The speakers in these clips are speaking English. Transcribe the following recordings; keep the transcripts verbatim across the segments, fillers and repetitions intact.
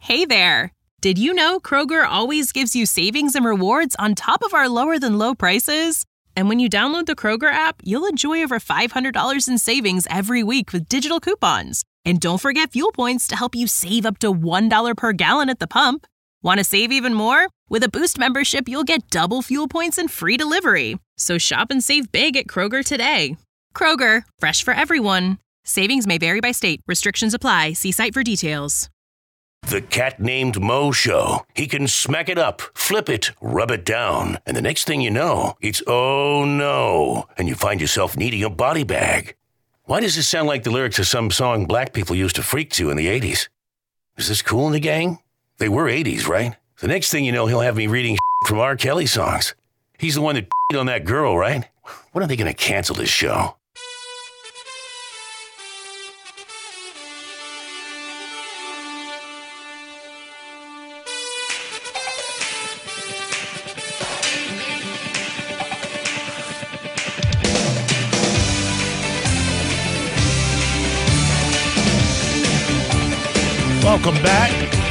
Hey there! Did you know Kroger always gives you savings and rewards on top of our lower-than-low prices? And when you download the Kroger app, you'll enjoy over five hundred dollars in savings every week with digital coupons. And don't forget fuel points to help you save up to one dollar per gallon at the pump. Want to save even more? With a Boost membership, you'll get double fuel points and free delivery. So shop and save big at Kroger today. Kroger, fresh for everyone. Savings may vary by state. Restrictions apply. See site for details. The cat named Mo Show. He can smack it up, flip it, rub it down, and the next thing you know, it's oh no, and you find yourself needing a body bag. Why does this sound like the lyrics of some song black people used to freak to in the eighties? Is this Cool in the Gang? They were eighties, right? The next thing you know, he'll have me reading from R. Kelly songs. He's the one that on that girl, right? When are they going to cancel this show? Welcome back.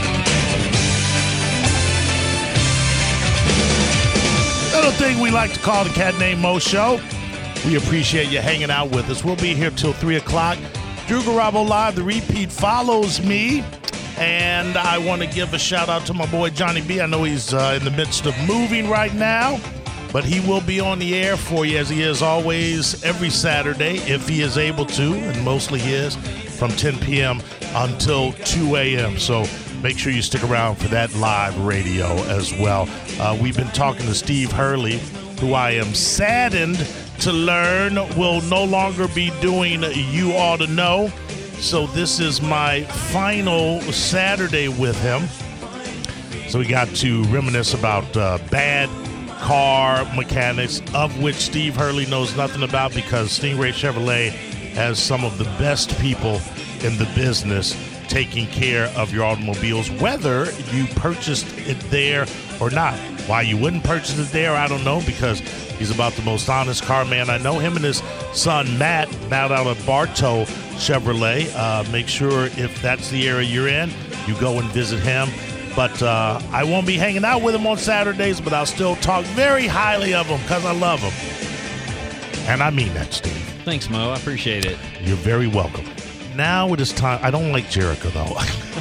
Little thing we like to call the Cat Named Mo Show. We appreciate you hanging out with us. We'll be here till three o'clock. Drew Garabo Live, the repeat follows me. And I want to give a shout out to my boy Johnny B. I know he's uh, in the midst of moving right now, but he will be on the air for you as he is always every Saturday if he is able to, and mostly he is, from ten p.m. until two a.m. So make sure you stick around for that live radio as well. Uh, we've been talking to Steve Hurley, who I am saddened to learn will no longer be doing You Ought to Know. So this is my final Saturday with him. So we got to reminisce about uh, bad car mechanics, of which Steve Hurley knows nothing about because Stingray Chevrolet has some of the best people in the business taking care of your automobiles, whether you purchased it there or not. Why you wouldn't purchase it there, I don't know, because he's about the most honest car man I know. Him and his son, Matt, now out of Bartow Chevrolet. Uh, make sure if that's the area you're in, you go and visit him. But uh, I won't be hanging out with him on Saturdays, but I'll still talk very highly of him because I love him. And I mean that, Steve. Thanks, Mo. I appreciate it. You're very welcome. Now it is time. I don't like Jericho, though.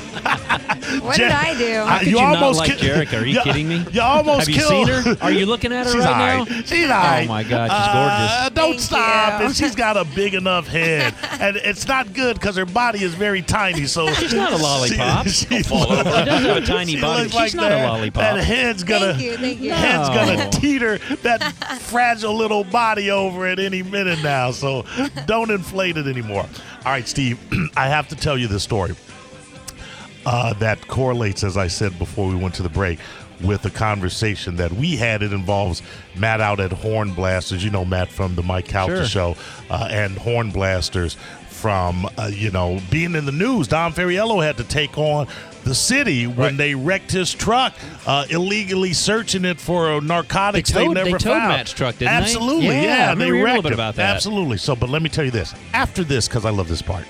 What did I do? How could you, you almost not like ki- Jericho? Are you, you kidding me? You almost Have you killed. seen her? Are you looking at her she's right right. now? She's right. Oh, my God. She's gorgeous. Uh, don't Thank stop. you. And she's got a big enough head. And it's not good because her body is very tiny. So she's not a lollipop. She, she, fall over. She does have a tiny she body. looks She's like not that, a lollipop. That head's gonna, Thank you, thank you. head's No. gonna teeter that fragile little body over at any minute now. So don't inflate it anymore. All right, Steve, I have to tell you this story. Uh, that correlates, as I said before we went to the break, with the conversation that we had. It involves Matt out at Horn Blasters. You know Matt from the Mike Calta Sure. show, uh, and Horn Blasters from, uh, you know, being in the news. Dom Ferriello had to take on the city when Right. they wrecked his truck, uh, illegally searching it for narcotics They they, towed- never they towed found. Matt's truck, didn't they? Absolutely, Yeah, yeah. I remember they hearing a wrecked little bit him. about that. Absolutely. So, but let me tell you this. After this, because I love this part.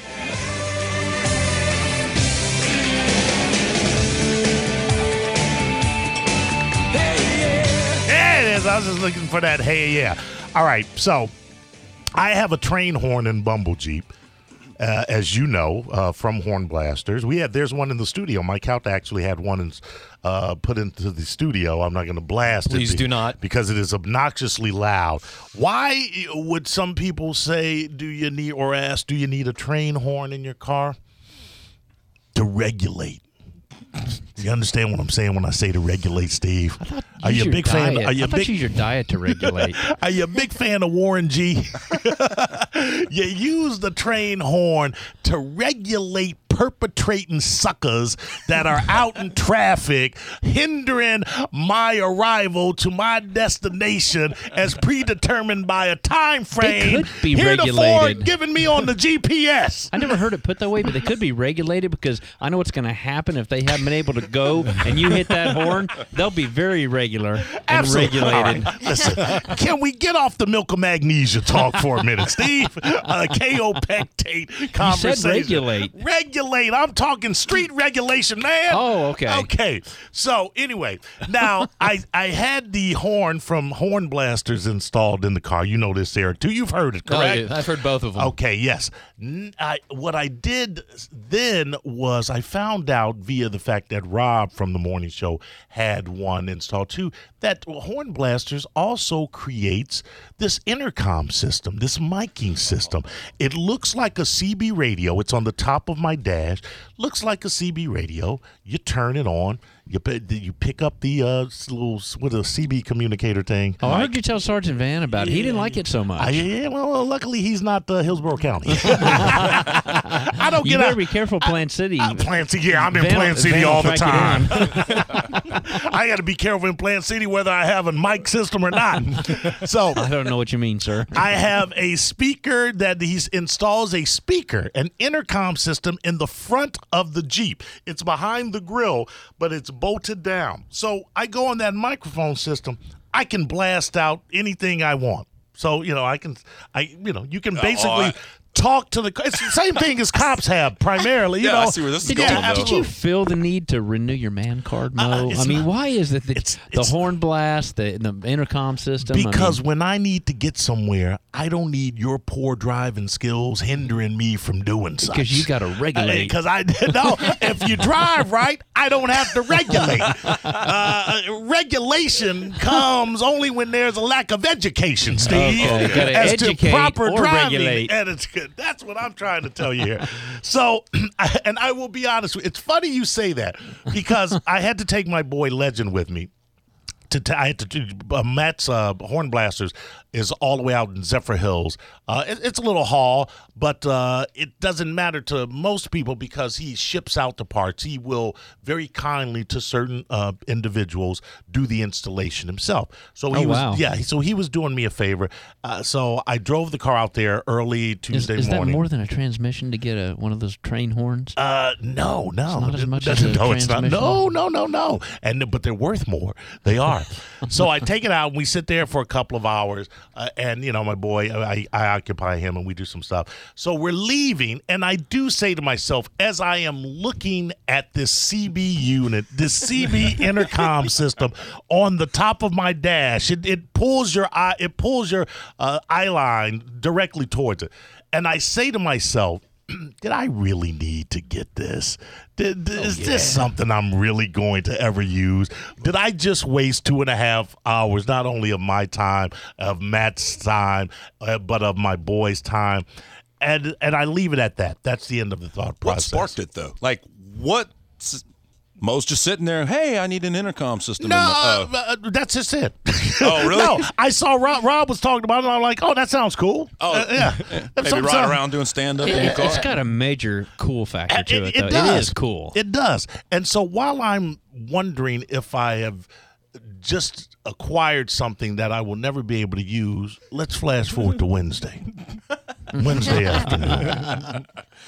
I was just looking for that hey yeah. All right, so I have a train horn in Bumble Jeep, uh, as you know, uh, from Horn Blasters. We had there's one in the studio. Mike Calta actually had one in, uh, put into the studio. I'm not going to blast Please it. Please do not. Because it is obnoxiously loud. Why would some people say, do you need, or ask, do you need a train horn in your car? To regulate. You understand what I'm saying when I say to regulate, Steve? Are you a big fan? Diet. Are you I a thought big? you use your diet to regulate. Are you a big fan of Warren G? You use the train horn to regulate perpetrating suckers that are out in traffic, hindering my arrival to my destination as predetermined by a time frame. They could be heretofore regulated. given me on the G P S. I never heard it put that way, but they could be regulated because I know what's going to happen if they haven't been able to go and you hit that horn. They'll be very regular and Absolutely. regulated. All right. Listen, can we get off the milk of magnesia talk for a minute, Steve? Uh, kaopectate conversation. regulate. Regulate. regulate. I'm talking street regulation, man. Oh, okay. Okay. So anyway, now I I had the horn from Horn Blasters installed in the car. You know this, Eric, too. You've heard it, correct? Oh, yeah. I've heard both of them. Okay, yes. N- I, what I did then was I found out via the fact that Rob from the morning show had one installed too, that Horn Blasters also creates this intercom system, this miking system. It looks like a C B radio. It's on the top of my dash. Looks like a C B radio. You turn it on. You you pick up the uh, little with a C B communicator thing. Oh, I heard you tell Sergeant Van about it. He didn't like it so much. I, yeah, well, luckily he's not uh, Hillsborough County. I don't you get better a, be careful, Plant City. Uh, Plant City, yeah, I'm in Van, Plant City Van all the track you time. down. I got to be careful in Plant City whether I have a mic system or not. So I don't know what you mean, sir. I have a speaker that he installs a speaker, an intercom system in the front of the Jeep. It's behind the grill, but it's bolted down. So I go on that microphone system. I can blast out anything I want. So, you know, I can, I, you know, you can basically Oh, I- talk to the, it's the same thing as cops have primarily. You Yeah, know, I see where this is Did, going, you, though. did you feel the need to renew your man card, Mo? Uh, it's I mean, not- why is it that it's- the it's- horn blast, the, the intercom system? Because I mean, when I need to get somewhere, I don't need your poor driving skills hindering me from doing such. because you got to regulate. Because I no, if you drive right, I don't have to regulate. Uh, regulation comes only when there's a lack of education, Steve. Okay, gotta as educate to proper or driving. regulate. And it's good. That's what I'm trying to tell you here. So, and I will be honest with you, it's funny you say that because I had to take my boy Legend with me. To, to, I had to do uh, Matt's uh, Horn Blasters is all the way out in Zephyr Hills. Uh, it, it's a little haul, but uh, it doesn't matter to most people because he ships out the parts. He will very kindly to certain uh, individuals do the installation himself. So he Oh, was wow. yeah. So he was doing me a favor. Uh, so I drove the car out there early is, Tuesday is that morning. more than a transmission to get a one of those train horns? Uh, no, no, It's not as much It- as a no, it's not. transmission? No, no, no, no. And but they're worth more. They are. So I take it out and we sit there for a couple of hours. Uh, and you know, my boy, I, I occupy him and we do some stuff. So we're leaving, and I do say to myself, as I am looking at this C B unit, this C B intercom system on the top of my dash, it, it pulls your eye, it pulls your uh, eye line directly towards it, and I say to myself, did I really need to get this? Did, is this something I'm really going to ever use? Did I just waste two and a half hours, not only of my time, of Matt's time, uh, but of my boy's time? And and I leave it at that. That's the end of the thought What process. sparked it, though? Like, what? s- Mo's just sitting there, hey, I need an intercom system. No, in my, uh, uh, that's just it. Oh, really? No, I saw Rob, Rob was talking about it, and I'm like, oh, that sounds cool. Oh, Uh, yeah. maybe Some- riding some- around doing stand-up It, in your car. has got a major cool factor to it, It, though. it does. It is cool. It does. And so while I'm wondering if I have just acquired something that I will never be able to use, let's flash forward to Wednesday. Wednesday afternoon.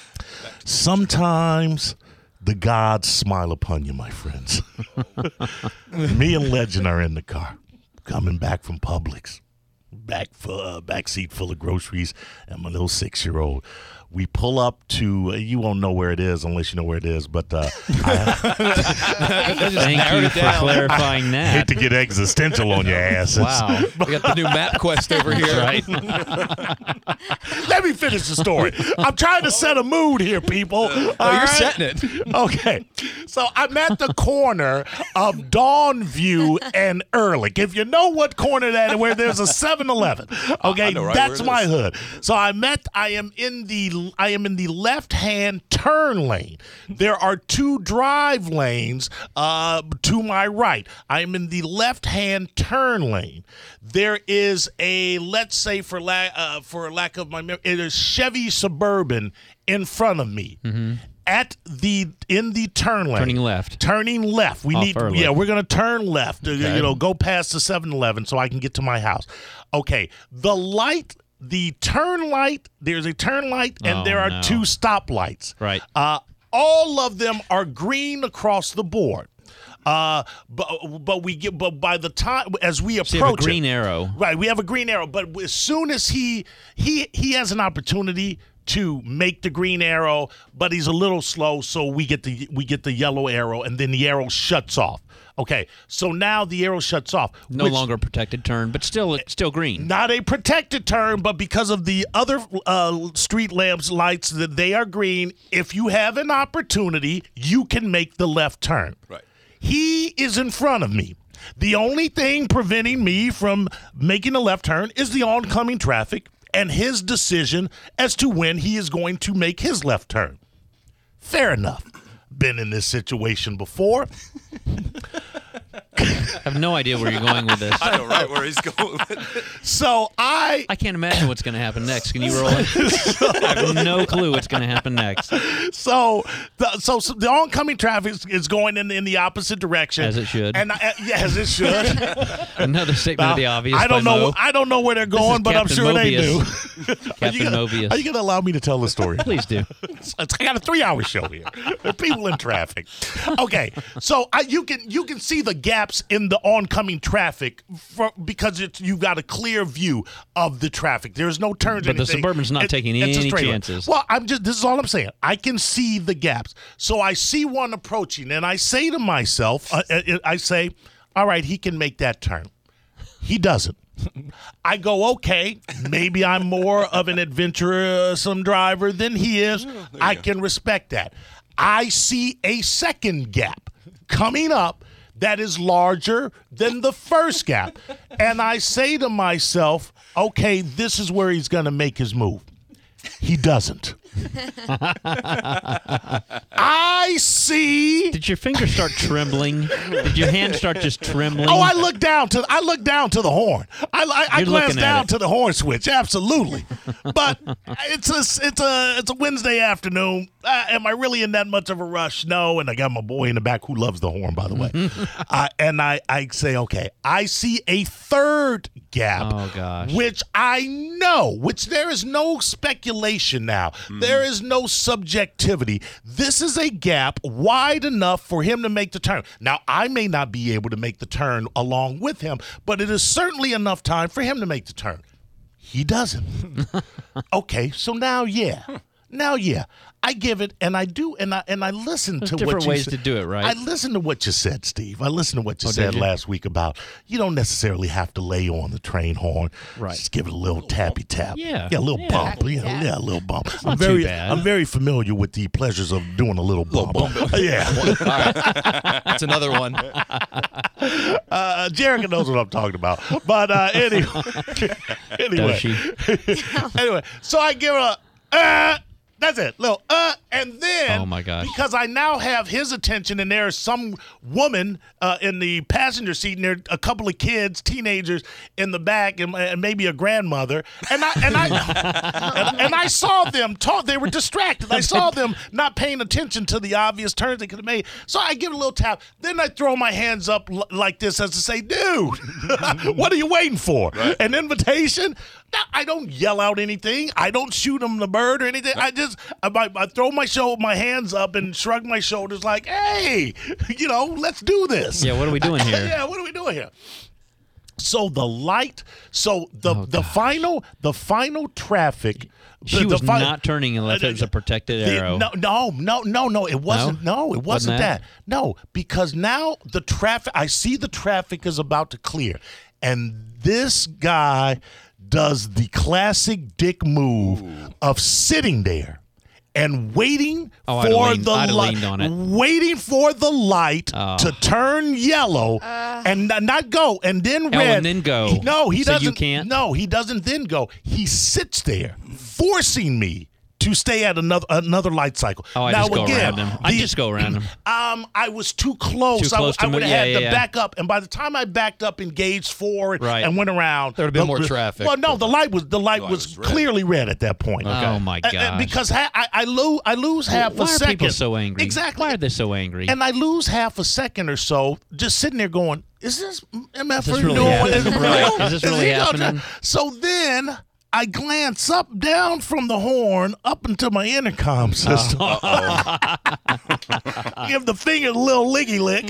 Sometimes the gods smile upon you, my friends. Me and Legend are in the car, coming back from Publix. Back for uh, back seat full of groceries and my little six-year-old. We pull up to, uh, you won't know where it is unless you know where it is, but uh, I Thank you for clarifying hate that. to get existential on your asses. Wow. We got the new map quest over here. Right. Let me finish the story. I'm trying to set a mood here, people. Oh, All you're right? setting it. Okay. So I'm at the corner of Dawnview and Ehrlich. If you know what corner that is, where there's a seven eleven. Okay, I know right that's where it my is. hood. So I met I am in the I am in the left-hand turn lane. There are two drive lanes uh, to my right. I am in the left-hand turn lane. There is a, let's say for lack uh, for lack of my memory, it is Chevy Suburban in front of me. At the in the turn lane, Turning left. turning left. We Off need, Ehrlich. yeah, we're gonna turn left. uh, You know, go past the seven eleven so I can get to my house. Okay, the light, the turn light. There's a turn light, and Oh, there are no. two stoplights. Right. Uh, all of them are green across the board. Uh, but but we get but by the time as we approach So you have a green it, arrow. right? We have a green arrow, but as soon as he he he has an opportunity to make the green arrow, but he's a little slow, so we get the we get the yellow arrow, and then the arrow shuts off. Okay, so now the arrow shuts off. No which, longer a protected turn, but still still green. Not a protected turn, but because of the other uh, street lamps lights, that they are green. If you have an opportunity, you can make the left turn. Right. He is in front of me. The only thing preventing me from making a left turn is the oncoming traffic and his decision as to when he is going to make his left turn. Fair enough. Been in this situation before. I have no idea where you're going with this. I know right where he's going with it. So I I can't imagine what's going to happen next. Can you roll it? I have no clue what's going to happen next. so the so, so the oncoming traffic is, is going in in the opposite direction, As it should. And I, yeah, as it should. Another statement of the obvious. I don't by know. Mo. I don't know where they're going, but Captain I'm sure Mobius. they do. Captain are you gonna, Mobius. Are you going to allow me to tell the story? Please do. It's, I got a three-hour show here. There are people in traffic. Okay, so I, you can you can see the gaps in the oncoming traffic for, because it's you've got a clear view of the traffic. There's no turns. But or the anything. Suburban's not taking it's a any straight line. chances. Well, I'm just. This is all I'm saying. I can see the gaps. So I see one approaching, and I say to myself, uh, uh, I say, "All right, he can make that turn." He doesn't. I go, okay, maybe I'm more of an adventuresome driver than he is. I can respect that. I see a second gap coming up that is larger than the first gap. And I say to myself, okay, this is where he's going to make his move. He doesn't. I see. Did your fingers start trembling? Did your hand start just trembling? Oh, I look down to I look down to the horn. I I, I You're glance looking at down it. to the horn switch. Absolutely, but it's a it's a it's a Wednesday afternoon. Uh, am I really in that much of a rush? No. And I got my boy in the back who loves the horn, by the way. uh, and I I say, okay, I see a third gap. Oh, gosh. Which I know, which there is no speculation now. Mm-hmm. There is no subjectivity. This is a gap wide enough for him to make the turn. Now, I may not be able to make the turn along with him, but it is certainly enough time for him to make the turn. He doesn't. Okay, so now, yeah. Now, yeah, I give it, and I do, and I and I listen There's to different what you ways said. to do it, right? I listened to what you said, Steve. I listened to what you Oh, said did you? last week about you don't necessarily have to lay on the train horn. Right. Just give it a little tappy tap. Yeah. Yeah, a little Yeah. bump. Tappy Yeah, tap. yeah, a little bump. I'm not too very, bad. I'm very familiar with the pleasures of doing a little bump. Yeah. All right. That's another one. Uh, Jerica knows what I'm talking about. But uh, anyway, anyway, Does she? anyway, so I give her a, uh, that's it, little, uh, and then, Oh, my gosh. because I now have his attention, and there's some woman uh, in the passenger seat, and there are a couple of kids, teenagers in the back, and, and maybe a grandmother, and I and I and, and I saw them talk. They were distracted. I saw them not paying attention to the obvious turns they could have made. So I give it a little tap. Then I throw my hands up l- like this as to say, "Dude, what are you waiting for? An invitation?" No, I don't yell out anything. I don't shoot him the bird or anything. I just I, I throw my show, my hands up and shrug my shoulders like, "Hey, you know, let's do this." Yeah, what are we doing here? Yeah, what are we doing here? So the light, so the Oh, the gosh. final the final traffic. She the, was the fi- not turning unless it was a protected the- arrow. No, no, no, no, no. It wasn't. No, it wasn't, Wasn't that? that? No, because now the traffic. I see the traffic is about to clear, and this guy does the classic dick move of sitting there and waiting Oh, I'd have for leaned- the I'd have light, leaned on it. waiting for the light Oh. to turn yellow and n- not go, and then Oh, red. and then go. He- no, he So you doesn't. can't? No, he doesn't. Then go. He sits there, forcing me to stay at another another light cycle. Oh, I now, just go again, around him. I the- just go around him. Um, I was too close. Too close I, to I him. would have Yeah, had yeah, to yeah. back up, and by the time I backed up, engaged forward, Right. and went around, There would have been the- more traffic. Well, no, the light was the light light was, was red. clearly red at that point. Oh, my Uh, uh, gosh. because ha- I, I lose I lose half Why a are second. people so angry? Exactly. Why are they so angry? And I lose half a second or so just sitting there going, is this M F this doing really happening? it? Right. Is this really he gonna happening? try- So then I glance up, down from the horn, up into my intercom system. Give the finger a little liggy lick.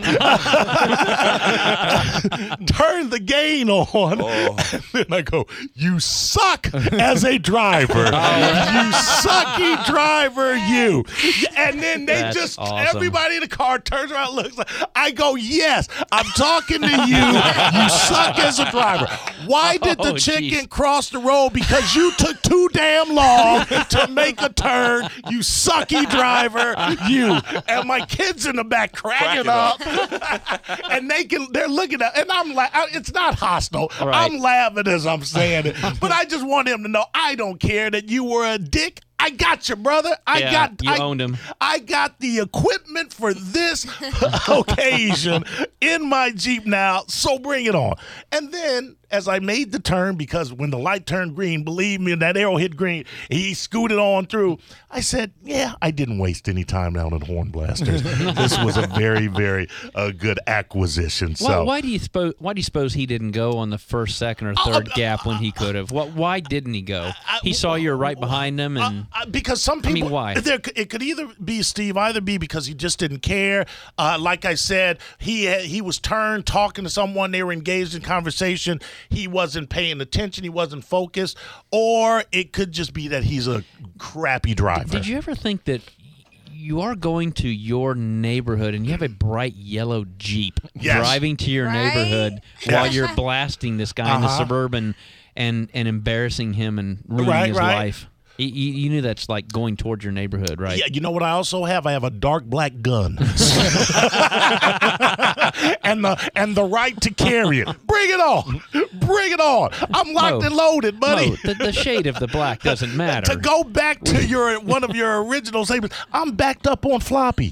Turn the gain on. Oh. And then I go, you suck as a driver. You sucky driver, you. And then they That's just, awesome. everybody in the car turns around and looks like, I go, yes, I'm talking to you. You suck as a driver. Why did the Oh, chicken geez. cross the road? Because you took too damn long to make a turn. You sucky driver, you. And my kids in the back cracking Cracking up. And they can, they're looking at, and I'm like, it's not hostile. Right. I'm laughing as I'm saying it. But I just want him to know, I don't care that you were a dick. I got you, brother. I Yeah, got you I, owned him. I got the equipment for this occasion in my Jeep now, so bring it on. And then as I made the turn, because when the light turned green, believe me, that arrow hit green, he scooted on through. I said, yeah, I didn't waste any time down at Horn Blasters. This was a very, very uh, good acquisition. So Why, why do you suppose? Why do you suppose he didn't go on the first, second, or third uh, gap when he could have? What? Why didn't he go? He saw you were right behind him, and Uh, because some I mean, people, why? There, it could either be Steve, either be because he just didn't care. Uh, like I said, he had, he was turned talking to someone. They were engaged in conversation. He wasn't paying attention. He wasn't focused. Or it could just be that he's a crappy driver. did you ever think that you are going to your neighborhood and you have a bright yellow Jeep Yes. driving to your Right? neighborhood Yes. while you're blasting this guy in the Uh-huh. Suburban and and embarrassing him and ruining Right, his right. life? You, you you knew that's like going towards your neighborhood, right? Yeah, you know what I also have? I have a dark black gun. and the and the right to carry it. Bring it on. Bring it on. I'm locked No. and loaded, buddy. No, the, the shade of the black doesn't matter. To go back to your one of your original statements, I'm backed up on floppy.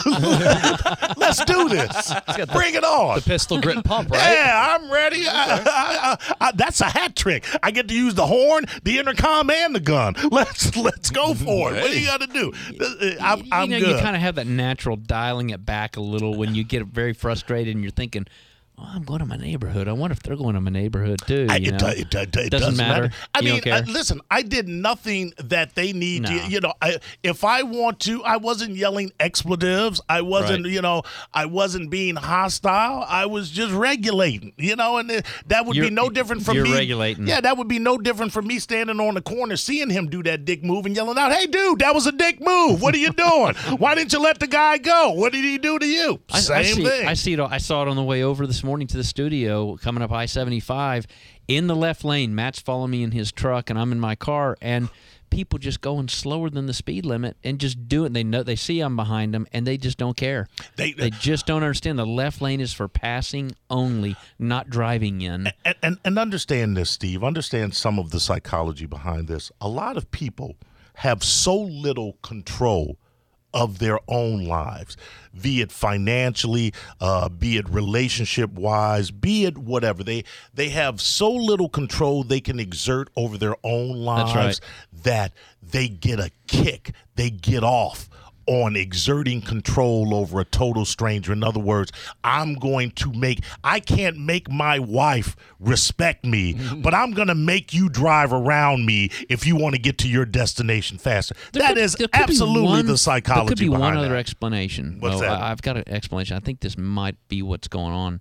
Let's do this. Bring it on. The pistol grip pump, right? Yeah, I'm ready. I, I, I, I, that's a hat trick. I get to use the horn, the intercom, and the gun. Let's let's go for it. What do you got to do? I'm, you I'm know, good. you kind of have that natural dialing it back a little when you get very frustrated and you're thinking, oh, I'm going to my neighborhood. I wonder if they're going to my neighborhood too. I- You it, know? do- it, do- it Doesn't doesn't matter. matter. I You mean, don't uh, care? listen, I did nothing that they need No. to, you know, I, if I want to, I wasn't yelling expletives. I wasn't, Right. you know, I wasn't being hostile. I was just regulating, you know, and uh, that would You're- be no different from you're me. regulating. Yeah, that would be no different from me standing on the corner, seeing him do that dick move and yelling out, hey, dude, that was a dick move. What are you doing? Why didn't you let the guy go? What did he do to you? I, Same I see, thing. I see it. I saw it on the way over this morning to the studio, coming up I seventy-five, in the left lane. Matt's following me in his truck, and I'm in my car, and people just going slower than the speed limit and just do it. They know they see I'm behind them, and they just don't care. They- They just don't understand. The left lane is for passing only, not driving in. And, and and understand this, Steve. Understand some of the psychology behind this. A lot of people have so little control of their own lives, be it financially, uh, be it relationship-wise, be it whatever. They they have so little control they can exert over their own lives right. that they get a kick. They get off on exerting control over a total stranger. In other words, I'm going to make, I can't make my wife respect me, but I'm going to make you drive around me if you want to get to your destination faster. There That could- is there could be absolutely one- the psychology There could be one behind other that. explanation. What's Oh, that? I, I've got an explanation. I think this might be what's going on.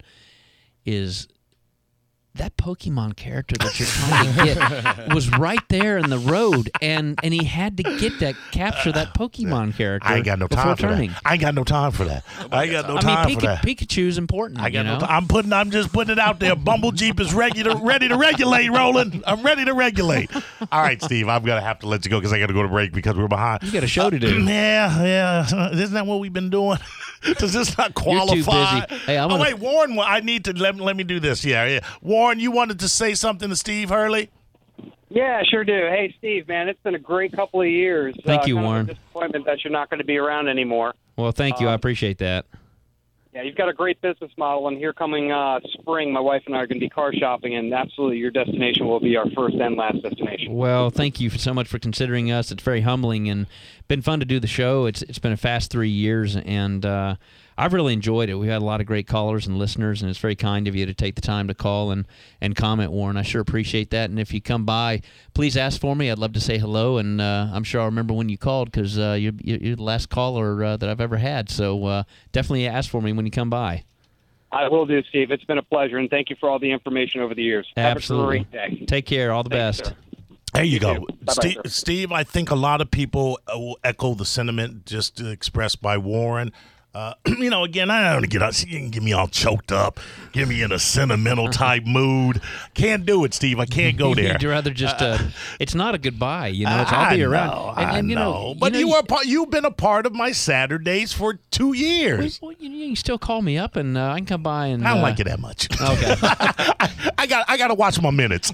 Is that Pokemon character that you're trying to get was right there in the road, and and he had to get that capture that Pokemon character. I ain't got no before time for turning. that. I ain't got no time for that. I ain't got no I time mean, for Pika, that. Pikachu's important. I got you no know? time. I'm putting. I'm just putting it out there. Bumble Jeep is ready to ready to regulate, Roland. I'm ready to regulate. All right, Steve. I'm gonna have to let you go because I got to go to break because we're behind. You got a show to do. Yeah, yeah. Isn't that what we've been doing? Does this not You're too qualify? busy. Hey, I'm oh gonna- wait, Warren. I need to let, let me do this. Yeah, yeah. Warren, you wanted to say something to Steve Hurley? Yeah, sure do. Hey, Steve, man, it's been a great couple of years. Thank uh, you, kind of Warren. a disappointment that you're not going to be around anymore. Well, thank you. I Um, appreciate that. Yeah, you've you've got a great business model, and here coming uh, spring, my wife and I are going to be car shopping, and absolutely your destination will be our first and last destination. Well, thank you so much for considering us. It's very humbling and been fun to do the show. It's It's been a fast three years, and uh, I've really enjoyed it. We've had a lot of great callers and listeners, and it's very kind of you to take the time to call and, and comment, Warren. I sure appreciate that. And if you come by, please ask for me. I'd love to say hello, and uh, I'm sure I'll remember when you called because uh, you're, you're the last caller uh, that I've ever had. So uh, definitely ask for me when you come by. I will do, Steve. It's been a pleasure, and thank you for all the information over the years. Absolutely. Have a great day. Take care. All the Thanks, best. sir. There you You go. too. Bye-bye, Steve, sir. Steve, I think a lot of people uh, will echo the sentiment just expressed by Warren. Uh, you know, again, I don't want to get out. You can get me all choked up, get me in a sentimental type mood. Can't do it, Steve. I can't go there. You'd rather just, uh, it's not a goodbye, you know, it's I'll I be around. know, and, and, I you know, know. you But know, you, are part, you've been a part of my Saturdays for two years. Well, you, you can still call me up, and uh, I can come by and. I don't uh, like it that much. Okay. I, I got I got to watch my minutes.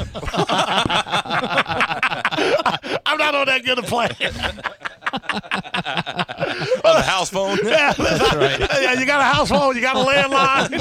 I'm not on that good a plan. On the house phone. Yeah, That's right. yeah, you got a house phone, you got a landline.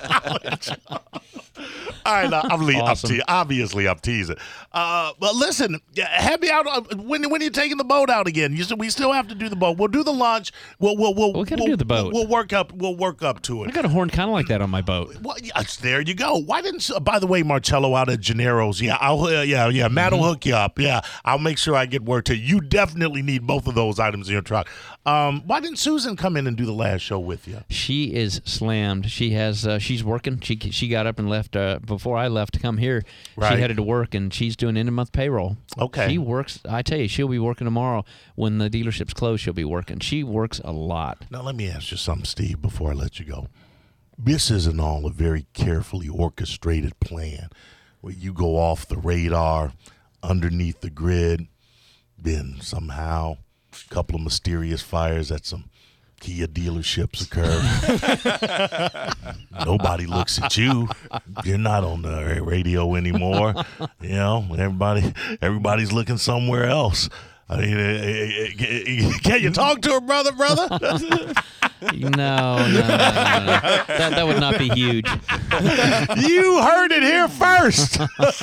All right, uh, I'm, le- Awesome. I'm te- obviously I'm teasing. Uh, but listen, yeah, have me out. Uh, when when are you taking the boat out again? You said we still have to do the boat. We'll do the lunch. We'll we'll we'll, We gotta we'll do the boat. We'll work up. We'll work up to I it. got a horn kind of like that on my boat. Well, yes, there you go. Why didn't? Uh, by the way, Marcello out at Gennaro's. Yeah, I'll. Uh, yeah, yeah. Matt will hook you up. Yeah, I'll make sure I get word to you. You definitely need both of those items in your truck. Um, why didn't Susan come in and do the last show with you? She is slammed. She has. Uh, she's working. She she got up and left uh, before I left to come here. Right. She headed to work, and she's doing end of month payroll. Okay. She works. I tell you, she'll be working tomorrow when the dealership's closed. She'll be working. She works a lot. Now, let me ask you something, Steve, before I let you go. This isn't all a very carefully orchestrated plan where you go off the radar, underneath the grid, then somehow a couple of mysterious fires at some Kia dealerships occur. Nobody looks at you. You're not on the radio anymore. You know, everybody, everybody's looking somewhere else. I mean, uh, uh, can you talk to her, brother, brother? No, no, no, no, no. That, that would not be huge. You heard it here first.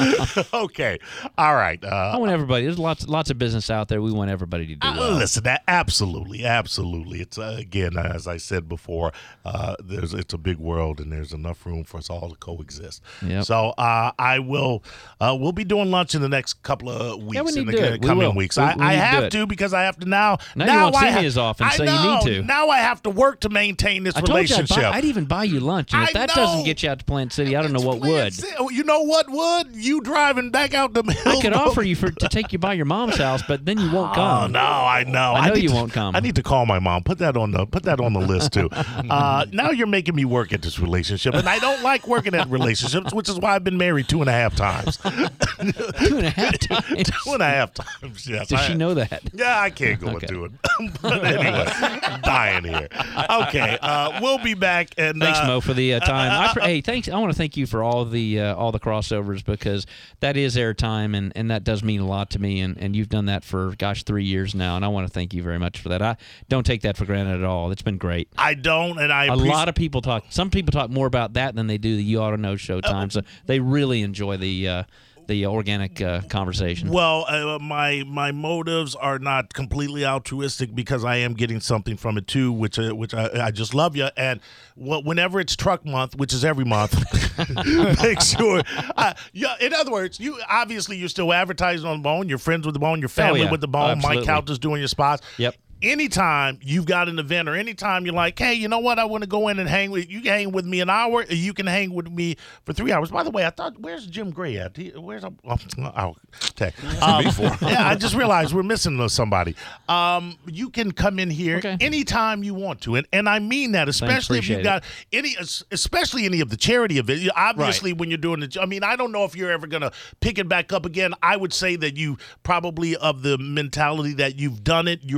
Okay. All right. Uh, I want everybody. There's lots, lots of business out there. We want everybody to do Uh, well. listen, that absolutely, absolutely. It's uh, again, as I said before, uh, there's it's a big world, and there's enough room for us all to coexist. Yep. So uh, I will, uh, we'll be doing lunch in the next couple of weeks. Yeah, we in need the to do it. We coming will. weeks. We- I, we I need to do have it. to because I have to now. Now you won't I see me have- as often, I so you know, need to. Now I have to work to maintain this I told you I'd, relationship. buy, I'd even buy you lunch, and if I that doesn't know. get you out to Plant City, I don't know what Plant would. City- You know what would? You driving back out the I could offer you for to take you by your mom's house, but then you won't Oh come. no, I know. I know need you to- won't come. I need to call my mom. Put that on the put that on the list too. Uh, now you're making me work at this relationship, and I don't like working at relationships, which is why I've been married two and a half times. Two and a half times. two and a half times. Yes. Does I- she know that? Yeah, I can't go Okay. into it. But anyway, I'm dying here. Okay, uh, we'll be back. And Thanks, uh, Mo, for the uh, time. I, pr- hey, thanks. I want to thank you for all the uh, all the crossovers because that is airtime, and, and that does mean a lot to me. And, and you've done that for gosh three years now, and I want to thank you very much for that. I don't take that for granted at all. It's been great. I don't, and I A appreciate- lot of people talk. Some people talk more about that than they do the You Ought to Know show time. So they really enjoy the uh, the organic uh, conversation. Well, uh, my my motives are not completely altruistic because I am getting something from it too, which uh, which I, I just love you. And well, whenever it's Truck Month, which is every month, make sure. Uh, yeah, in other words, you obviously you're still advertising on the Bone. You're friends with the Bone. You're family yeah. with the Bone. Absolutely. Mike Couch is doing your spots. Yep. Anytime you've got an event or anytime you're like, hey, you know what? I want to go in and hang with you. Can hang with me an hour. Or you can hang with me for three hours. By the way, I thought, where's Jim Gray at? He, where's oh, oh, okay. um, yeah, I just realized we're missing somebody. Um, you can come in here Okay. anytime you want to, and and I mean that, especially if appreciate you've got any, especially any of the charity events. Obviously, when you're doing it, I mean, I don't know if you're ever gonna pick it back up again. I would say that you probably of the mentality that you've done it, you're now going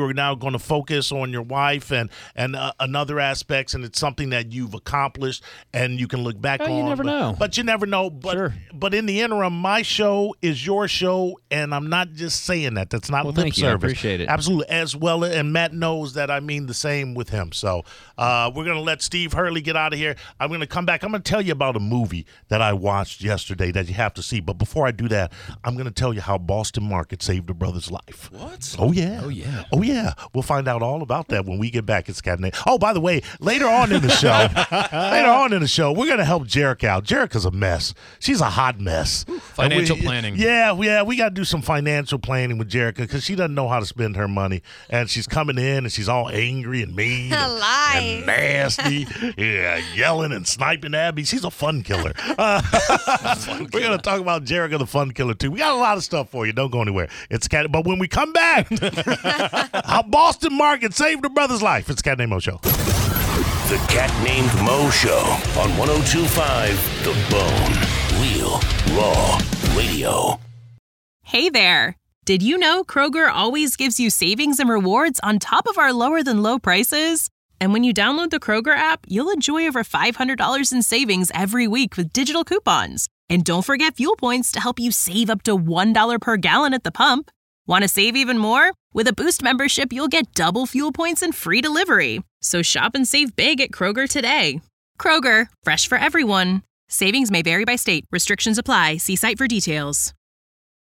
going to focus on your wife and and uh, another aspects, and it's something that you've accomplished, and you can look back Well, on. you never but, know. But you never know. But Sure. but in the interim, my show is your show, and I'm not just saying that. That's not Well, lip thank you. I service. appreciate it. Absolutely, as well, and Matt knows that I mean the same with him. So uh, we're gonna let Steve Hurley get out of here. I'm gonna come back. I'm gonna tell you about a movie that I watched yesterday that you have to see. But before I do that, I'm gonna tell you how Boston Market saved a brother's life. What? Oh yeah. Oh, yeah. Oh yeah. We'll find out all about that when we get back. It's Cat Name. Oh, by the way, later on in the show, later on in the show, we're gonna help Jerica out. Jerica's a mess. She's a hot mess. Financial And we- planning. Yeah, yeah. We got to do some financial planning with Jerica because she doesn't know how to spend her money, and she's coming in and she's all angry and mean, and, Lies. and nasty, yeah, yelling and sniping at me. She's a fun killer. Uh, we're gonna talk about Jerica the fun killer too. We got a lot of stuff for you. Don't go anywhere. It's Cat. But when we come back, how Boston Market saved her brother's life. It's Cat Name Mo Show. The Cat Named Mo Show on one oh two point five The Bone. Real Raw Radio. Hey there! Did you know Kroger always gives you savings and rewards on top of our lower than low prices? And when you download the Kroger app, you'll enjoy over five hundred dollars in savings every week with digital coupons. And don't forget fuel points to help you save up to one dollar per gallon at the pump. Want to save even more? With a Boost membership, you'll get double fuel points and free delivery. So shop and save big at Kroger today. Kroger, fresh for everyone. Savings may vary by state. Restrictions apply. See site for details.